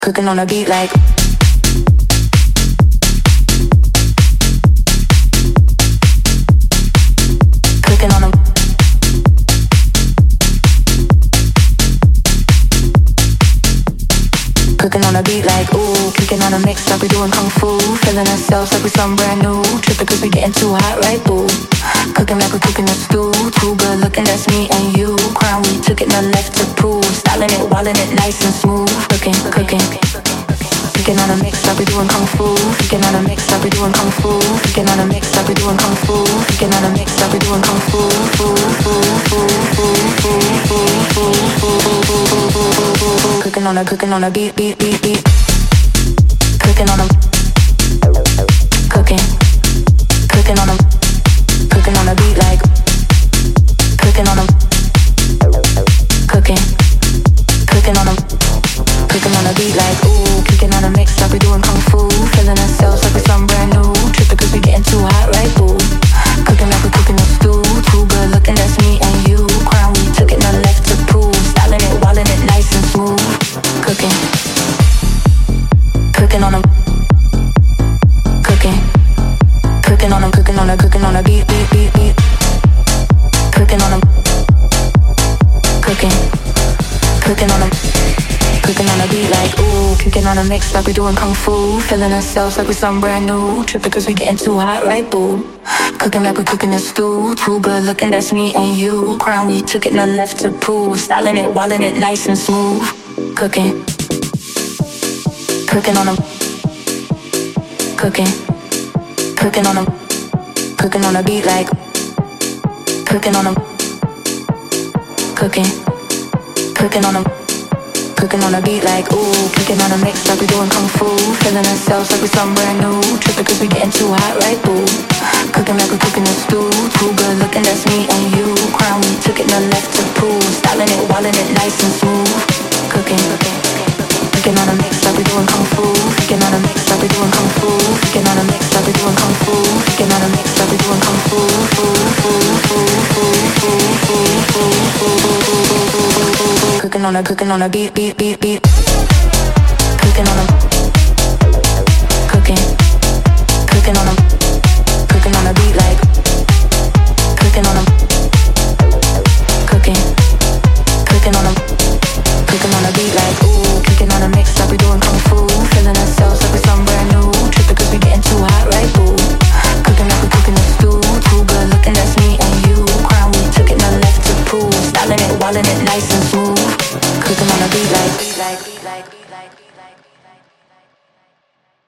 Cooking on a beat like cooking on a cooking on a beat like ooh, kicking on a mix like we doing kung fu, feeling ourselves like we something brand new, tripping cause we getting too hot, right boo? Cooking like we're cooking a stew, too good looking, that's me and you. Crown we took it, none left to prove, styling it, wilding it nice and smooth. Cooking, kicking on a mix like we doing kung fu, kicking on a mix like we doing kung fu, kicking on a mix like we doing kung fu, kicking on a mix like we doing kung fu, cooking on a beat, cooking on a cooking on a beat like cooking on a cooking on a beat like ooh, kicking on a mix like we doing kung fu, feeling ourselves like we something brand new, tripping cause we getting too hot, right boo? Cooking like we're cooking a stew, too good looking, that's me and you. Crown we took it, none left to prove, styling it, wilding it nice and smooth. Cooking on a cooking on a beat, cooking on a cooking on a beat like ooh, kicking on a mix like we doing kung fu, feeling ourselves like we something brand new, tripping cause we getting too hot, right boo? Cooking like we're cooking a stew, too good looking, that's me and you. Crown we took it, none left to prove, styling it, wilding it nice and smooth. Cooking on a cooking on a beat like cooking on a cooking on a beat like ooh, kicking on a mix like we doing kung fu, feeling ourselves like we something brand new, tripping cause we getting too hot, right boo? Cooking like we're cooking a stew, too good looking, that's me and you. Crown we took it, none left to prove, styling it, wilding it nice and smooth. Cooking on a mix like we doing kung fu, kicking on a mix like we doing kung fu, kicking on a mix like we doing kung fu, kicking on a mix like we doing kung fu, cooking on a beat, cooking on a cooking on a beat like cooking on a cooking on a beat like ooh, kicking on a mix like we doing kung fu,